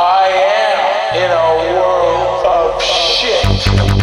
I am in a world of shit.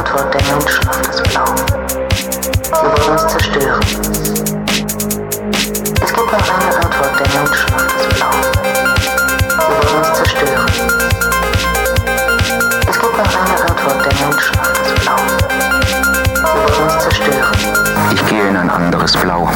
Antwort der Menschen auf das Blau. Sie wollen uns zerstören. Es gibt nur eine Antwort der Menschen auf das Blau. Sie wollen uns zerstören. Es gibt nur eine Antwort der Menschen auf das Blau. Sie wollen uns zerstören. Ich gehe in ein anderes Blau.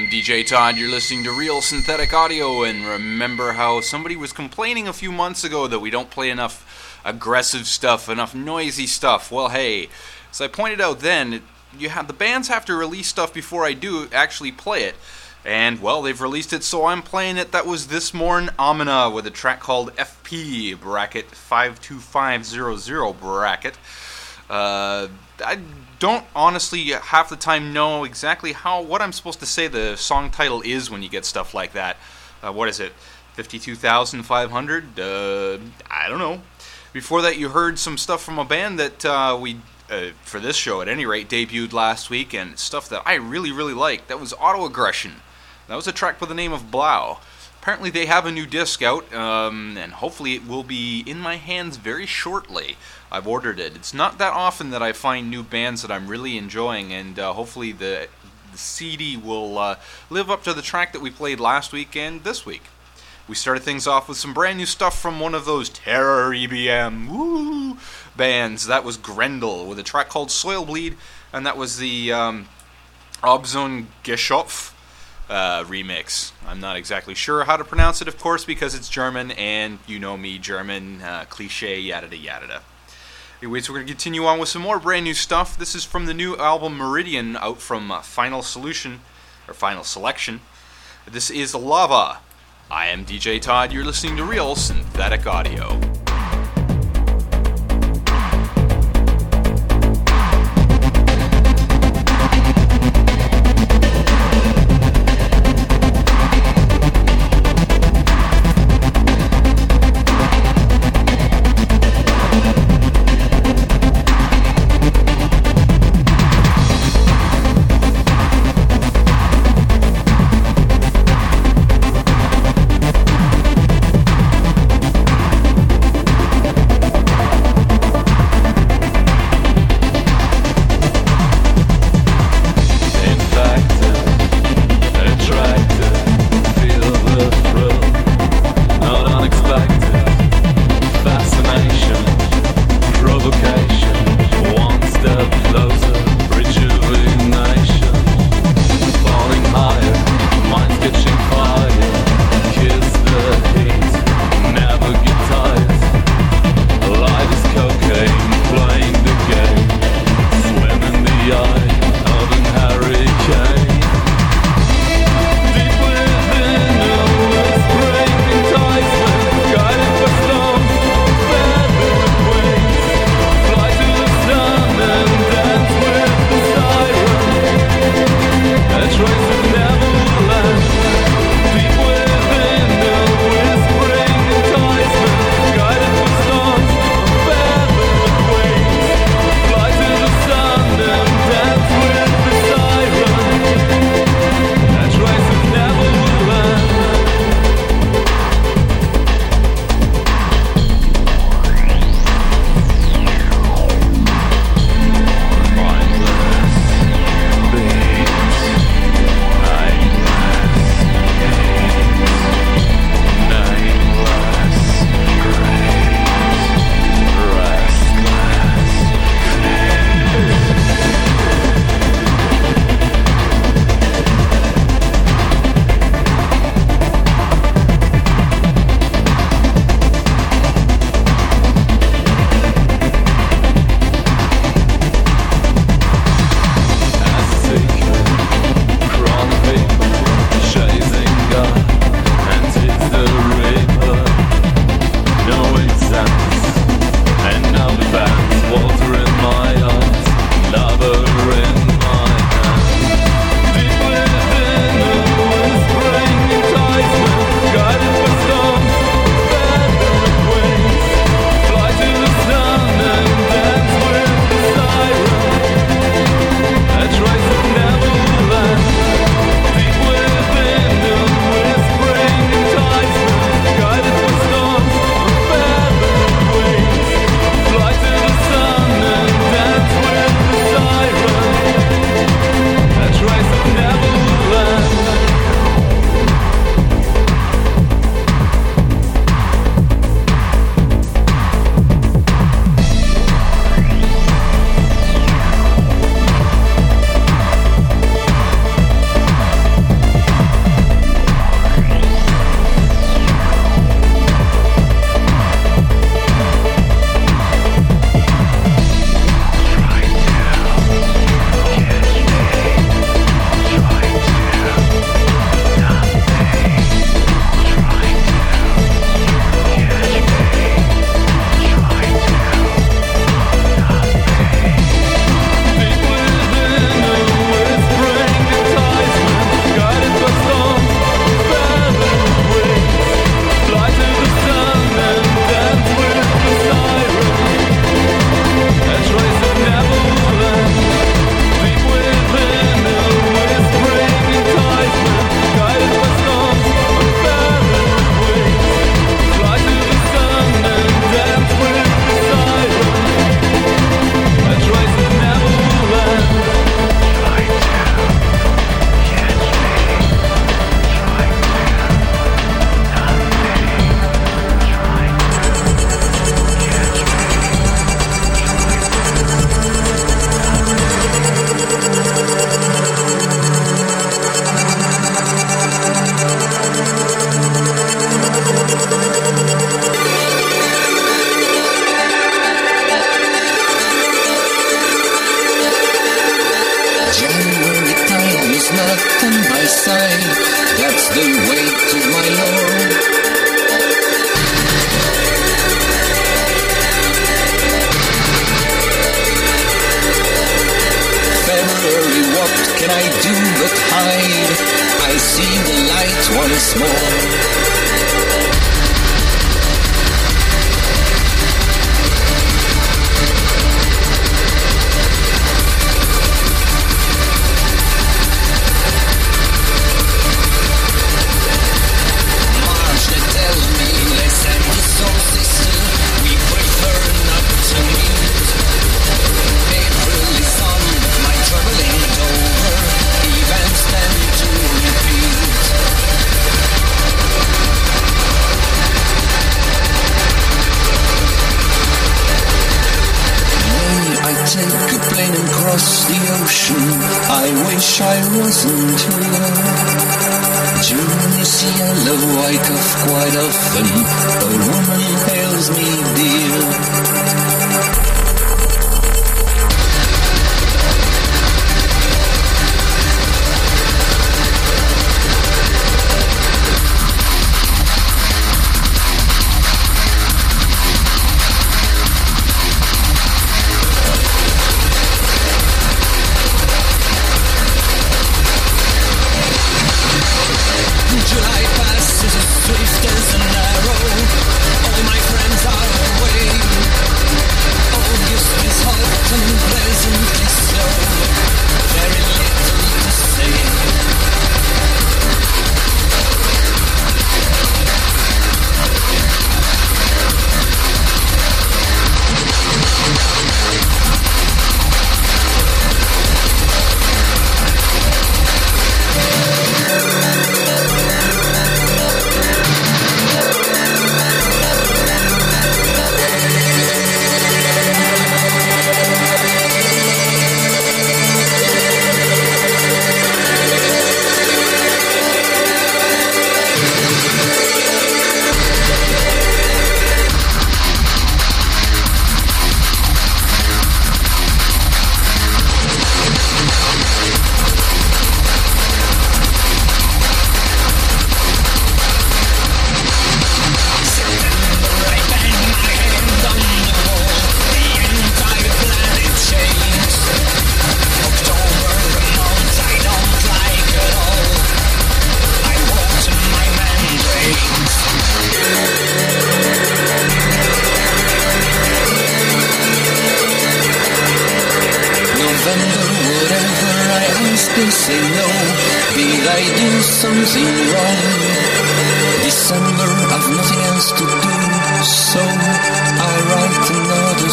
I'm DJ Todd, you're listening to Real Synthetic Audio, and remember how somebody was complaining a few months ago that we don't play enough aggressive stuff, enough noisy stuff? Well, hey, as I pointed out then, the bands have to release stuff before I do actually play it. And, well, they've released it, so I'm playing it. That was This Morn Amina with a track called FP, bracket 52500, bracket. I don't honestly half the time know exactly what I'm supposed to say the song title is when you get stuff like that. What is it? 52,500? I don't know. Before that, you heard some stuff from a band that we, for this show at any rate, debuted last week, and stuff that I really, really like. That was Autoaggression. That was a track by the name of Blau. Apparently they have a new disc out, and hopefully it will be in my hands very shortly. I've ordered it. It's not that often that I find new bands that I'm really enjoying, and hopefully the CD will live up to the track that we played last week and this week. We started things off with some brand new stuff from one of those Terror EBM bands. That was Grendel with a track called Soil Bleed, and that was the Obzone Geschopf remix. I'm not exactly sure how to pronounce it, of course, because it's German, and you know me, German, cliche, yada yada. Anyways, we're going to continue on with some more brand new stuff. This is from the new album Meridian, out from Final Selection. This is Lava. I am DJ Todd, you're listening to Real Synthetic Audio. that's the way to my Lord. February, what can I do but hide? I see the light once more. Across the ocean, I wish I wasn't here. During this yellow I cough quite often, a woman hails me dear. They say no, did I do something wrong? December, I've nothing else to do, so I write another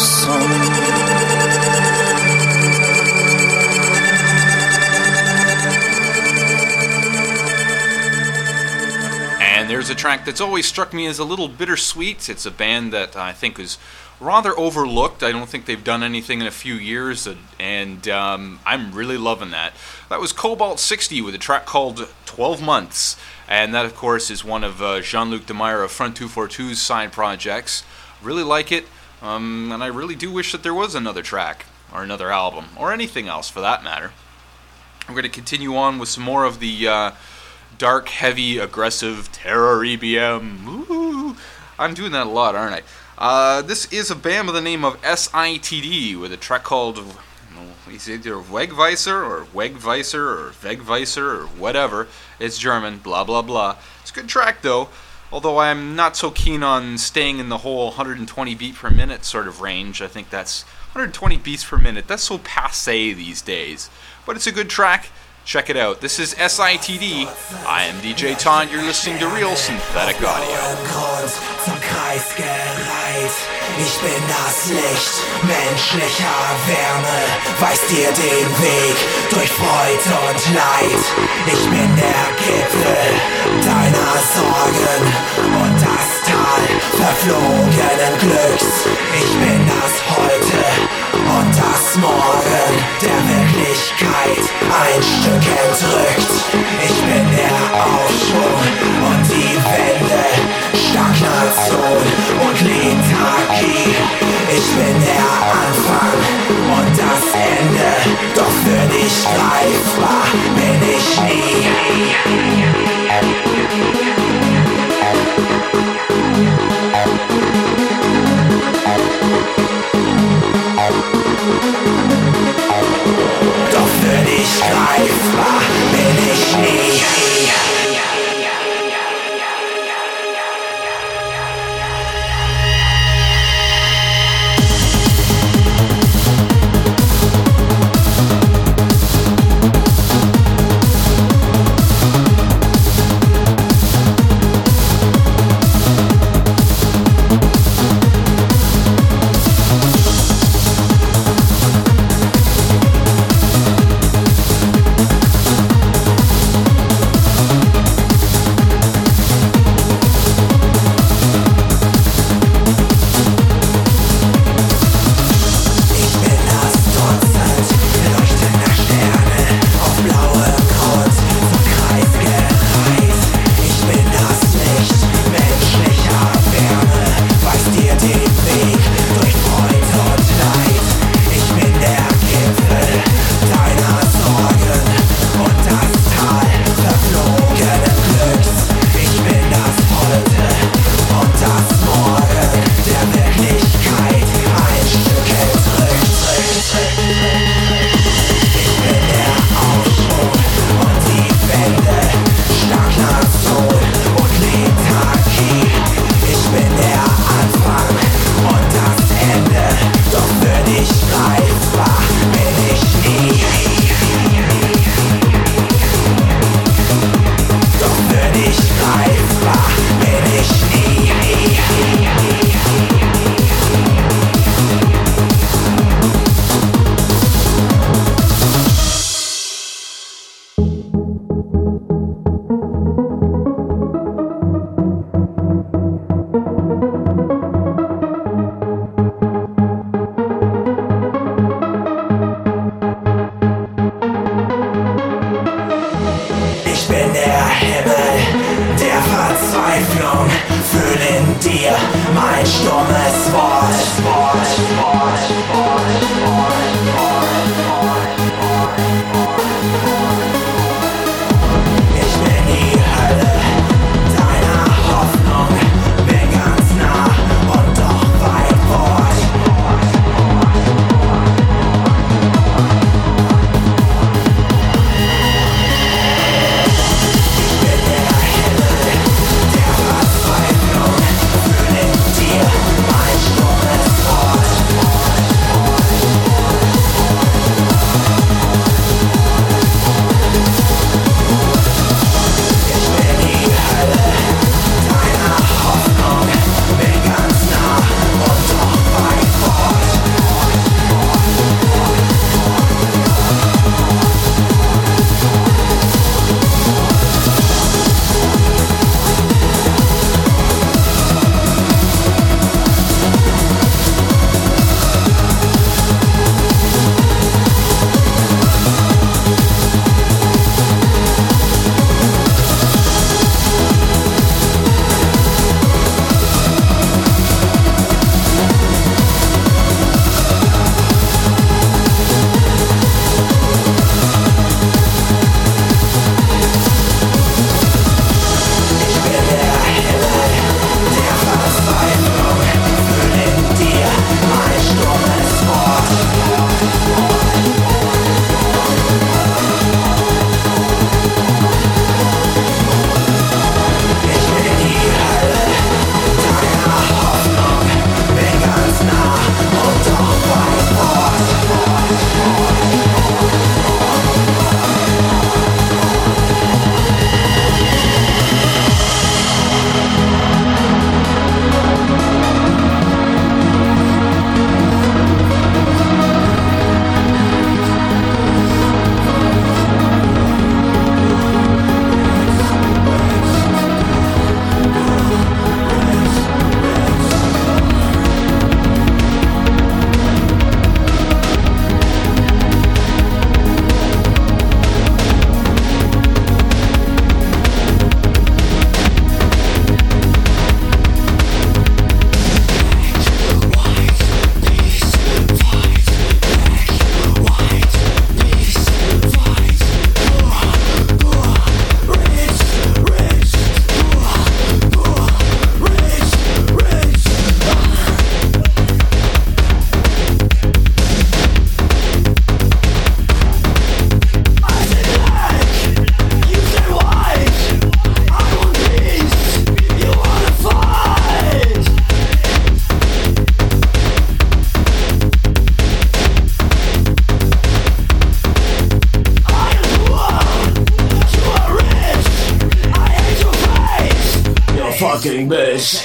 song. And there's a track that's always struck me as a little bittersweet. It's a band that I think is rather overlooked. I don't think they've done anything in a few years, and I'm really loving that. That was Cobalt 60 with a track called 12 Months, and that, of course, is one of Jean-Luc Demeyer of Front 242's side projects. Really like it, and I really do wish that there was another track, or another album, or anything else for that matter. I'm going to continue on with some more of the dark, heavy, aggressive terror EBM. Ooh, I'm doing that a lot, aren't I? This is a band by the name of SITD with a track called, it's either Wegweiser or Wegweiser or Wegweiser or whatever. It's German, blah blah blah. It's a good track though, although I'm not so keen on staying in the whole 120 beat per minute sort of range. I think that's 120 beats per minute. That's so passé these days. But it's a good track. Check it out. This is SITD. I am DJ Todd. You're listening to Real Synthetic Audio. Zum Kreis gereiht. Ich bin das Licht menschlicher Wärme, weist dir den Weg durch Freude und Leid. Ich bin der Gipfel deiner Sorgen und das Tal verflogenen Glücks. Ich bin das Heute und das Morgen der Wirklichkeit ein Stück entrückt. Ich bin der Aufschwung und die Wende, Stagnation und Lethargie. Ich bin der Anfang und das Ende, doch für dich greifbar bin ich nie. wirklich greifbar bin ich nie. fucking bitch.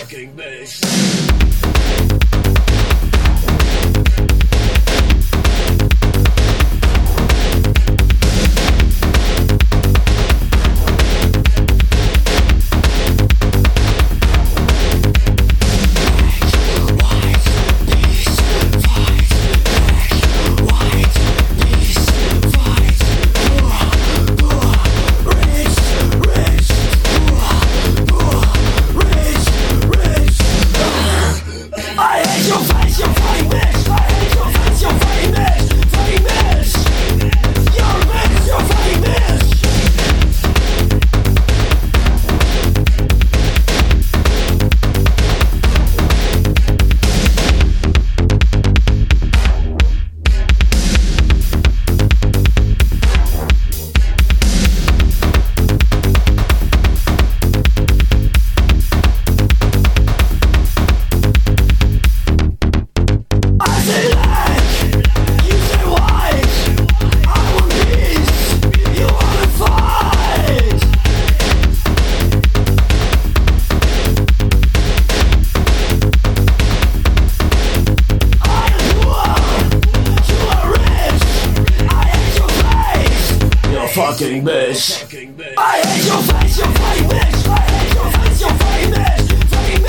Fucking bitch. I hate your face, you fucking bitch. I hate your face, you fucking bitch. Fucking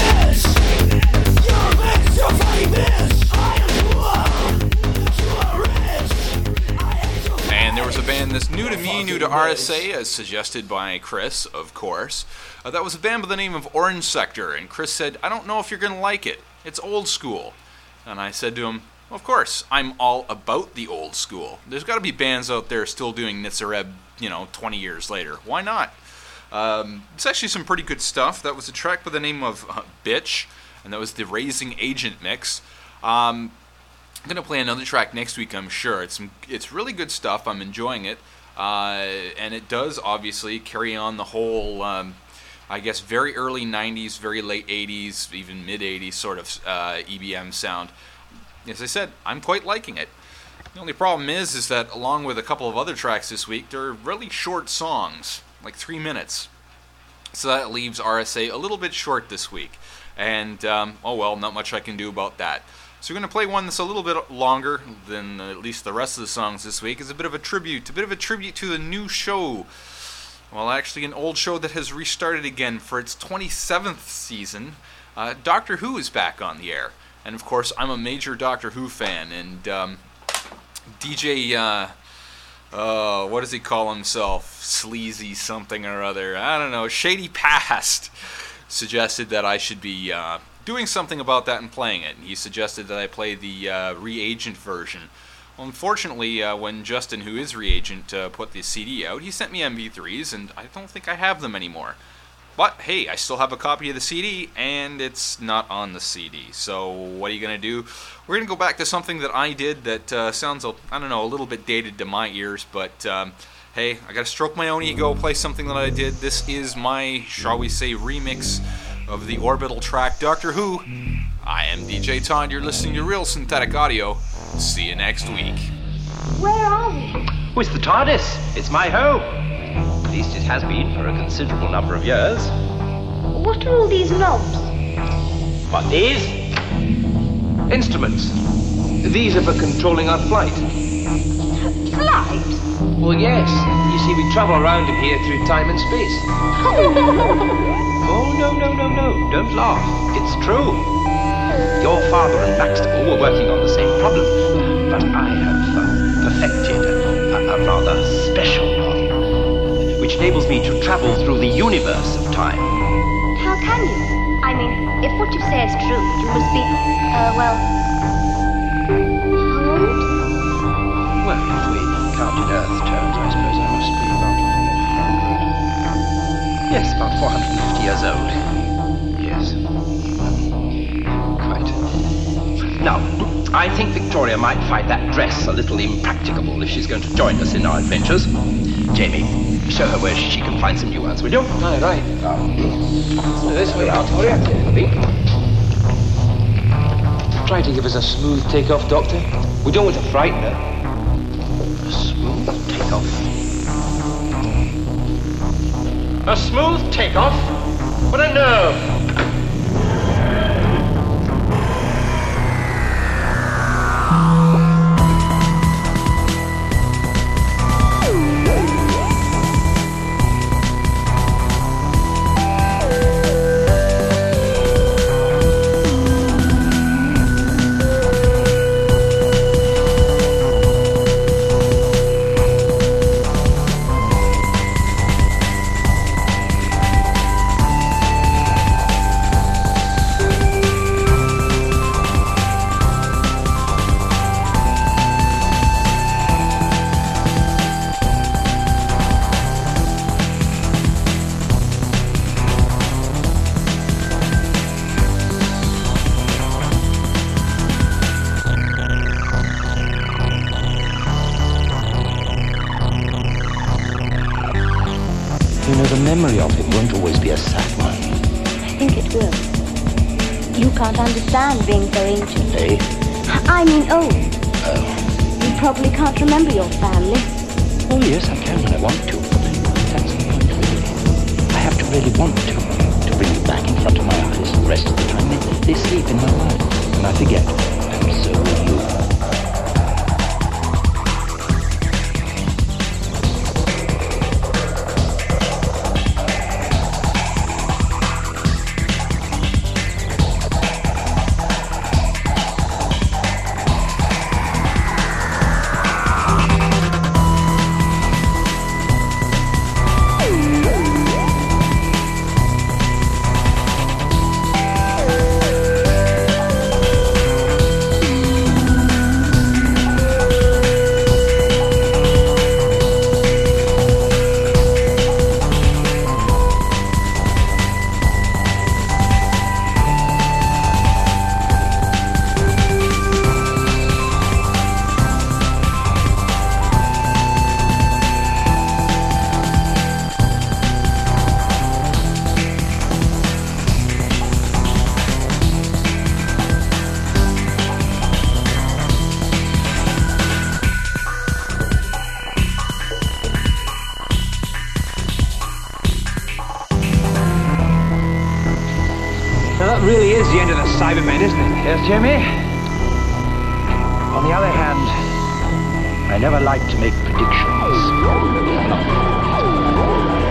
bitch. You're a bitch, you fucking bitch. I am poor, you are rich. I hate your face. And there was a band that's new to me, new to RSA, as suggested by Chris, of course. That was a band by the name of Orange Sector, and Chris said, I don't know if you're going to like it. It's old school. And I said to him, of course, I'm all about the old school. There's got to be bands out there still doing Nitzareb, 20 years later. Why not? It's actually some pretty good stuff. That was a track by the name of Bitch, and that was the Raising Agent mix. I'm going to play another track next week, I'm sure. It's really good stuff. I'm enjoying it. And it does, obviously, carry on the whole, very early 90s, very late 80s, even mid-80s sort of EBM sound. As I said, I'm quite liking it. The only problem is that along with a couple of other tracks this week, they're really short songs, like 3 minutes. So that leaves RSA a little bit short this week. And, not much I can do about that. So we're going to play one that's a little bit longer than at least the rest of the songs this week. It's a bit of a tribute to the new show. Well, actually an old show that has restarted again for its 27th season. Doctor Who is back on the air. And of course, I'm a major Doctor Who fan, and DJ, what does he call himself? Sleazy something or other. I don't know. Shady Past suggested that I should be doing something about that and playing it. And he suggested that I play the Reagent version. Well, unfortunately, when Justin, who is Reagent, put the CD out, he sent me MP3s, and I don't think I have them anymore. But, hey, I still have a copy of the CD, and it's not on the CD. So, what are you going to do? We're going to go back to something that I did that sounds, a little bit dated to my ears. But, hey, I got to stroke my own ego, play something that I did. This is my, shall we say, remix of the Orbital track Doctor Who. I am DJ Todd. You're listening to Real Synthetic Audio. See you next week. Where are we? Oh, it's the TARDIS. It's my home. At least it has been for a considerable number of years. What are all these knobs? What, these? Instruments. These are for controlling our flight. Flight? Well, yes. You see, we travel around in here through time and space. Oh, no. Don't laugh. It's true. Your father and Baxter were working on the same problem, but I have perfected a rather special one, which enables me to travel through the universe of time. How can you? I mean, if what you say is true, you must be, how old? Well, if we count in Earth terms, I suppose I must be about... Yes, about 450 years old. Yes. Quite. Now, I think Victoria might find that dress a little impracticable if she's going to join us in our adventures. Jamie, show her where she can find some new ones, will you? Aye, right. This way out, Victoria. Try to give us a smooth takeoff, Doctor. We don't want to frighten her. A smooth takeoff. A smooth takeoff? What a nerve! memory of him won't always be a sad one. I think it will. You can't understand being so ancient. Eh? I mean old. Oh. You probably can't remember your family. Oh, yes, I can when I want to. That's the point, really. I have to really want to bring you back in front of my eyes. The rest of the time, they sleep in my mind, and I forget. And so will you. That really is the end of the Cybermen, isn't it? Yes, Jimmy? On the other hand, I never like to make predictions.